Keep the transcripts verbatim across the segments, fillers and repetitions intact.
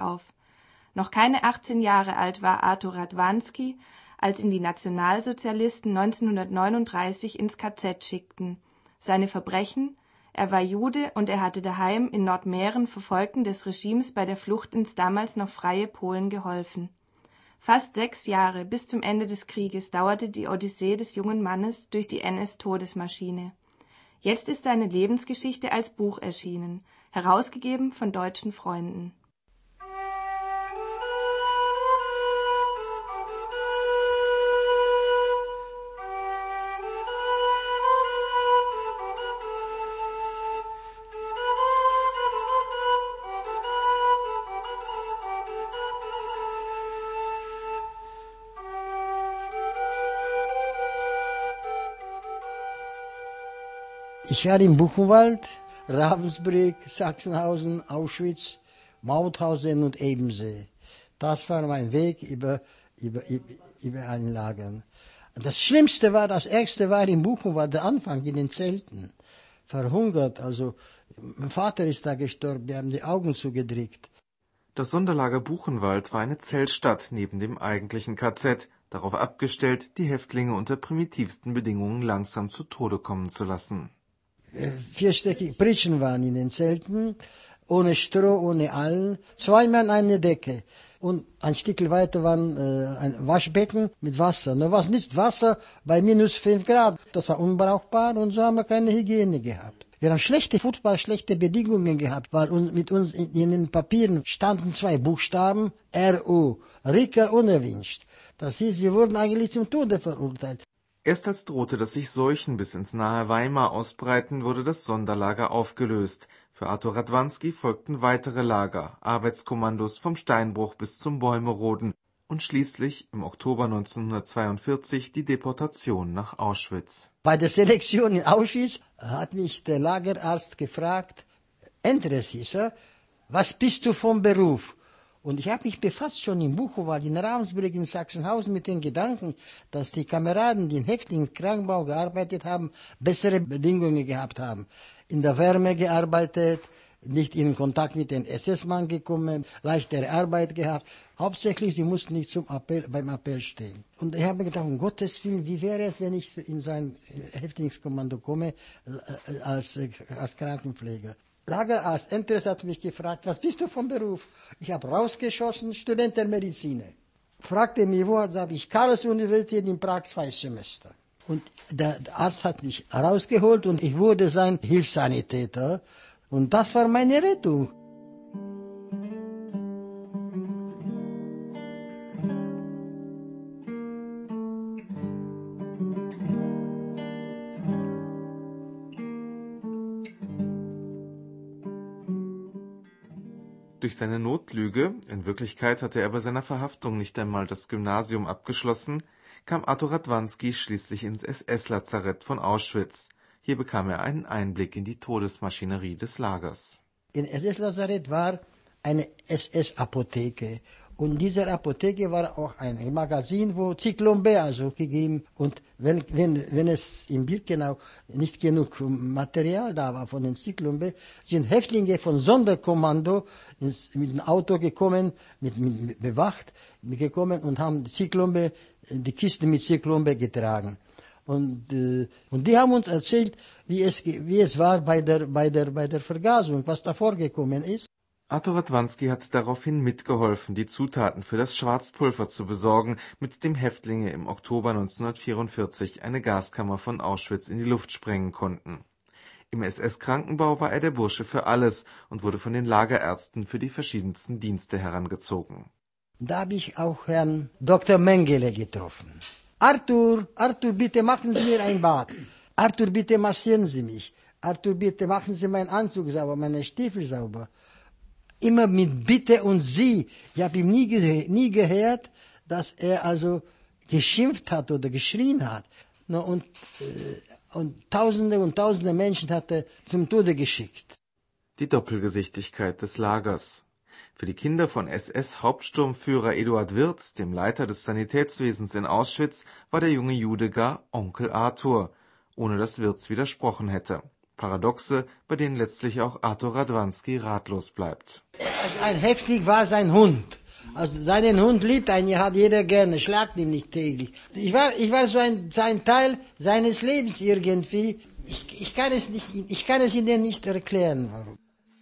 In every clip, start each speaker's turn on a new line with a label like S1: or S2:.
S1: auf. Noch keine achtzehn Jahre alt war Arthur Radwanski, als ihn die Nationalsozialisten neunzehnhundertneununddreißig ins K Z schickten. Seine Verbrechen: Er war Jude und er hatte daheim in Nordmähren Verfolgten des Regimes bei der Flucht ins damals noch freie Polen geholfen. Fast sechs Jahre bis zum Ende des Krieges dauerte die Odyssee des jungen Mannes durch die N S-Todesmaschine. Jetzt ist seine Lebensgeschichte als Buch erschienen, herausgegeben von deutschen Freunden.
S2: Ich war im Buchenwald, Ravensbrück, Sachsenhausen, Auschwitz, Mauthausen und Ebensee. Das war mein Weg über, über, über, über ein Lager. Das Schlimmste war, das Ärgste war im Buchenwald, der Anfang in den Zelten. Verhungert, also mein Vater ist da gestorben, wir haben die Augen zugedrückt.
S3: Das Sonderlager Buchenwald war eine Zeltstadt neben dem eigentlichen K Z, darauf abgestellt, die Häftlinge unter primitivsten Bedingungen langsam zu Tode kommen zu lassen.
S2: Vierstöckige Pritschen waren in den Zelten, ohne Stroh, ohne Allen, zwei Mann eine Decke. Und ein Stück weiter war äh, ein Waschbecken mit Wasser. Nur was nicht Wasser bei minus fünf Grad. Das war unbrauchbar und so haben wir keine Hygiene gehabt. Wir haben schlechte Fußball, schlechte Bedingungen gehabt, weil uns, mit uns in, in den Papieren standen zwei Buchstaben, R U, Ricker unerwünscht. Das hieß, wir wurden eigentlich zum Tode verurteilt.
S3: Erst als drohte, dass sich Seuchen bis ins nahe Weimar ausbreiten, wurde das Sonderlager aufgelöst. Für Arthur Radwanski folgten weitere Lager, Arbeitskommandos vom Steinbruch bis zum Bäumeroden und schließlich im Oktober neunzehnhundertzweiundvierzig die Deportation nach Auschwitz.
S2: Bei der Selektion in Auschwitz hat mich der Lagerarzt gefragt, Andres hieß er, was bist du vom Beruf? Und ich habe mich befasst schon im Buchenwald, in Ravensbrück, in Sachsenhausen mit den Gedanken, dass die Kameraden, die in Häftlingskrankenbau gearbeitet haben, bessere Bedingungen gehabt haben. In der Wärme gearbeitet, nicht in Kontakt mit den S S-Mann gekommen, leichtere Arbeit gehabt. Hauptsächlich, sie mussten nicht zum Appell, beim Appell stehen. Und ich habe mir gedacht, um Gottes Willen, wie wäre es, wenn ich in so ein Häftlingskommando komme, als, als Krankenpfleger. Lagerarzt Entres hat mich gefragt, was bist du vom Beruf? Ich habe rausgeschossen, Student der Medizin. Fragte mich, wo, sage ich, Karls-Universität in Prag, zwei Semester. Und der Arzt hat mich rausgeholt und ich wurde sein Hilfssanitäter. Und das war meine Rettung.
S3: Durch seine Notlüge, in Wirklichkeit hatte er bei seiner Verhaftung nicht einmal das Gymnasium abgeschlossen, kam Arthur Radwanski schließlich ins S S-Lazarett von Auschwitz. Hier bekam er einen Einblick in die Todesmaschinerie des Lagers.
S2: In S S-Lazarett war eine S S-Apotheke. Und in dieser Apotheke war auch ein Magazin, wo Zyklon B also gegeben. Und wenn, wenn, wenn es in Birkenau nicht genug Material da war von den Zyklon B, sind Häftlinge von Sonderkommando ins, mit dem Auto gekommen, mit, mit, mit bewacht, gekommen und haben Zyklon B, die Kiste mit Zyklon B getragen. Und, äh, und die haben uns erzählt, wie es, wie es war bei der, bei der, bei der Vergasung, was da vorgekommen ist.
S3: Arthur Radwanski hat daraufhin mitgeholfen, die Zutaten für das Schwarzpulver zu besorgen, mit dem Häftlinge im Oktober neunzehnhundertvierundvierzig eine Gaskammer von Auschwitz in die Luft sprengen konnten. Im S S-Krankenbau war er der Bursche für alles und wurde von den Lagerärzten für die verschiedensten Dienste herangezogen.
S2: Da habe ich auch Herrn Doktor Mengele getroffen. Arthur, Arthur, bitte machen Sie mir ein Bad. Arthur, bitte massieren Sie mich. Arthur, bitte machen Sie meinen Anzug sauber, meine Stiefel sauber. Immer mit Bitte und Sie. Ich habe ihm nie, ge- nie gehört, dass er also geschimpft hat oder geschrien hat. No, und, äh, und Tausende und Tausende Menschen hat er zum Tode geschickt.
S3: Die Doppelgesichtigkeit des Lagers. Für die Kinder von S S-Hauptsturmführer Eduard Wirz, dem Leiter des Sanitätswesens in Auschwitz, war der junge Jude gar Onkel Arthur, ohne dass Wirz widersprochen hätte. Paradoxe, bei denen letztlich auch Arthur Radwanski ratlos bleibt.
S2: Also ein Häftling war sein Hund. Also seinen Hund liebt einen, hat jeder gerne, schlagt ihn nicht täglich. Ich war, ich war so ein, ein Teil seines Lebens irgendwie. Ich, ich kann es nicht, ich kann es Ihnen nicht erklären, warum.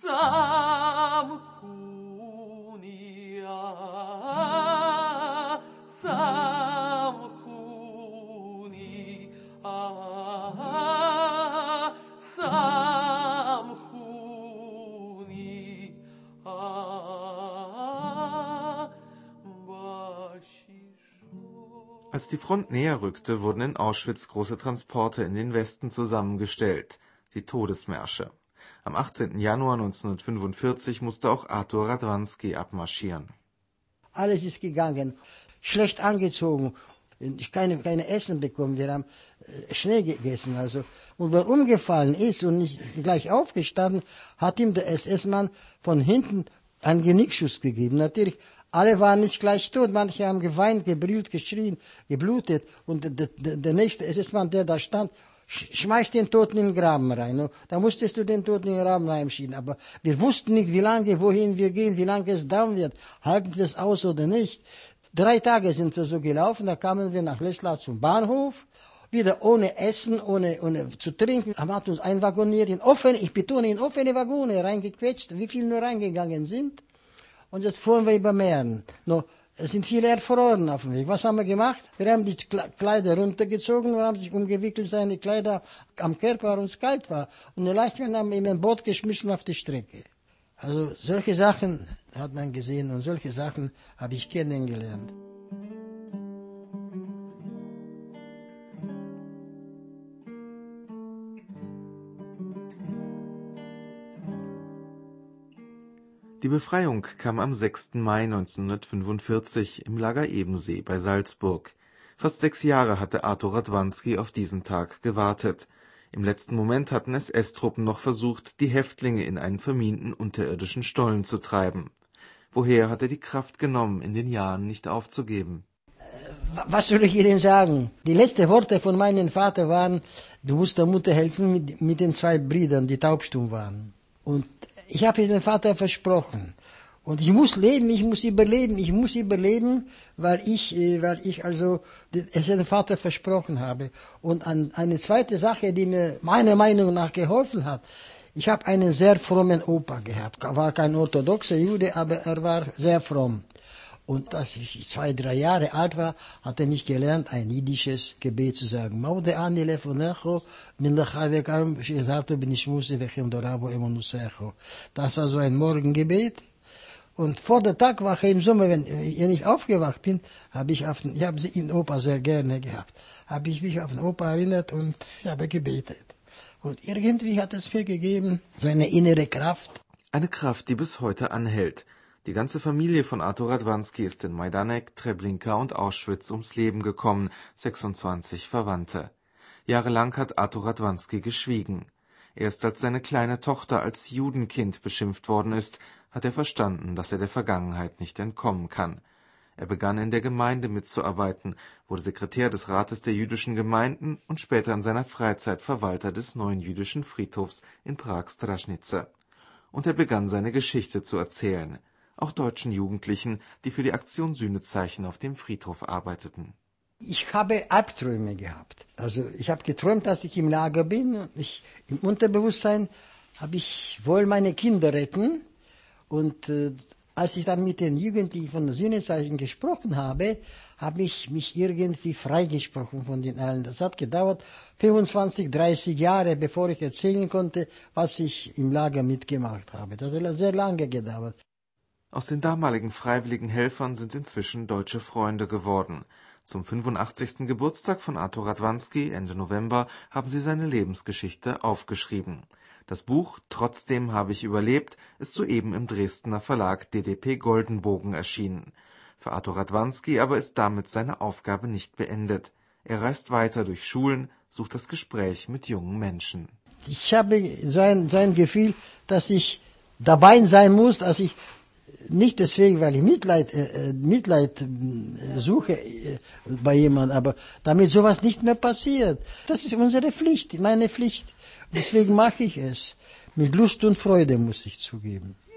S3: Als die Front näher rückte, wurden in Auschwitz große Transporte in den Westen zusammengestellt, die Todesmärsche. Am achtzehnten Januar neunzehnhundertfünfundvierzig musste auch Arthur Radwanski abmarschieren.
S2: Alles ist gegangen, schlecht angezogen, ich keine, keine Essen bekommen, wir haben äh, Schnee gegessen. Also. Und wer umgefallen ist und nicht gleich aufgestanden, hat ihm der S S-Mann von hinten einen Genickschuss gegeben. Natürlich, alle waren nicht gleich tot, manche haben geweint, gebrüllt, geschrien, geblutet. Und der, der, der nächste S S-Mann, der da stand, schmeißt den Toten in den Graben rein. Da musstest du den Toten in den Graben reinschieben. Aber wir wussten nicht, wie lange, wohin wir gehen, wie lange es dauern wird. Halten wir es aus oder nicht? Drei Tage sind wir so gelaufen, da kamen wir nach Leslau zum Bahnhof, wieder ohne Essen, ohne, ohne zu trinken. Man hat uns einwagoniert in offene, ich betone, in offene Waggone reingequetscht, wie viele nur reingegangen sind. Und jetzt fuhren wir über Mähren. No, es sind viele erfroren auf dem Weg. Was haben wir gemacht? Wir haben die Kleider runtergezogen und haben sich umgewickelt, seine Kleider am Körper, weil uns kalt war. Und die Leichen haben wir in ein Boot geschmissen auf die Strecke. Also solche Sachen hat man gesehen und solche Sachen habe ich kennengelernt.
S3: Die Befreiung kam am sechsten Mai neunzehnhundertfünfundvierzig im Lager Ebensee bei Salzburg. Fast sechs Jahre hatte Arthur Radwanski auf diesen Tag gewartet. Im letzten Moment hatten S S-Truppen noch versucht, die Häftlinge in einen verminten unterirdischen Stollen zu treiben. Woher hat er die Kraft genommen, in den Jahren nicht aufzugeben?
S2: Was soll ich Ihnen sagen? Die letzten Worte von meinem Vater waren, du musst der Mutter helfen mit, mit den zwei Brüdern, die taubstumm waren. Und ich habe dem Vater versprochen. Und ich muss leben, ich muss überleben, ich muss überleben, weil ich, weil ich also es dem Vater versprochen habe. Und an, eine zweite Sache, die mir meiner Meinung nach geholfen hat, ich habe einen sehr frommen Opa gehabt. Er war kein orthodoxer Jude, aber er war sehr fromm. Und als ich zwei, drei Jahre alt war, hat er mich gelernt, ein jiddisches Gebet zu sagen. Das war so ein Morgengebet. Und vor der Tagwache im Sommer, wenn ich aufgewacht bin, habe ich auf den, ich habe den Opa sehr gerne gehabt, habe ich mich auf den Opa erinnert und ich habe gebetet. Und irgendwie hat es mir gegeben, so eine innere Kraft.
S3: Eine Kraft, die bis heute anhält. Die ganze Familie von Arthur Radwanski ist in Majdanek, Treblinka und Auschwitz ums Leben gekommen, sechsundzwanzig Verwandte. Jahrelang hat Arthur Radwanski geschwiegen. Erst als seine kleine Tochter als Judenkind beschimpft worden ist, hat er verstanden, dass er der Vergangenheit nicht entkommen kann. Er begann in der Gemeinde mitzuarbeiten, wurde Sekretär des Rates der jüdischen Gemeinden und später in seiner Freizeit Verwalter des neuen jüdischen Friedhofs in Prag-Straschnice. Und er begann seine Geschichte zu erzählen, auch deutschen Jugendlichen, die für die Aktion Sühnezeichen auf dem Friedhof arbeiteten.
S2: Ich habe Albträume gehabt. Also ich habe geträumt, dass ich im Lager bin. Ich, im Unterbewusstsein habe ich wohl meine Kinder retten. Und äh, als ich dann mit den Jugendlichen von den Sühnezeichen gesprochen habe, habe ich mich irgendwie freigesprochen von den allen. Das hat gedauert fünfundzwanzig, dreißig Jahre, bevor ich erzählen konnte, was ich im Lager mitgemacht habe. Das hat sehr lange gedauert.
S3: Aus den damaligen freiwilligen Helfern sind inzwischen deutsche Freunde geworden. Zum fünfundachtzigsten Geburtstag von Arthur Radwanski Ende November haben sie seine Lebensgeschichte aufgeschrieben. Das Buch »Trotzdem habe ich überlebt« ist soeben im Dresdner Verlag D D P Goldenbogen erschienen. Für Arthur Radwanski aber ist damit seine Aufgabe nicht beendet. Er reist weiter durch Schulen, sucht das Gespräch mit jungen Menschen.
S2: Ich habe so ein, so ein Gefühl, dass ich dabei sein muss, dass ich nicht deswegen, weil ich Mitleid, äh, Mitleid äh, suche äh, bei jemandem, aber damit sowas nicht mehr passiert. Das ist unsere Pflicht, meine Pflicht. Deswegen mache ich es. Mit Lust und Freude, muss ich zugeben.